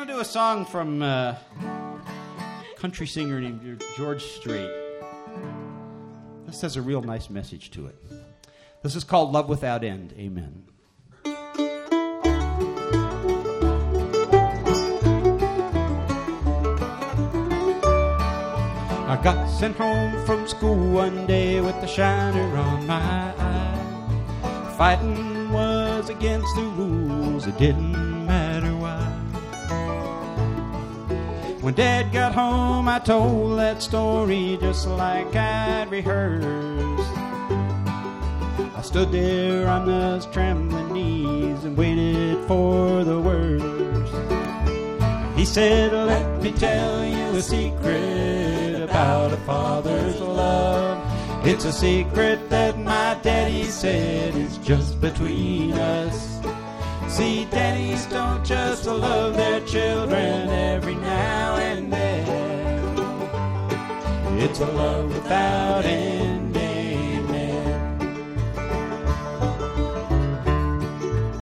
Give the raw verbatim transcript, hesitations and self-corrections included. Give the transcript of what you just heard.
going to do a song from a country singer named George Strait. This has a real nice message to it. This is called Love Without End. Amen. I got sent home from school one day with the shiner on my eye. Fighting was against the rules, it didn't matter why. When Dad got home, I told that story just like I'd rehearsed. I stood there on those trembling knees and waited for the worst. He said, let me tell you a secret about a father's love. It's a secret that my daddy said is just between us. See, daddies don't just love their children every now and then. It's a love without end.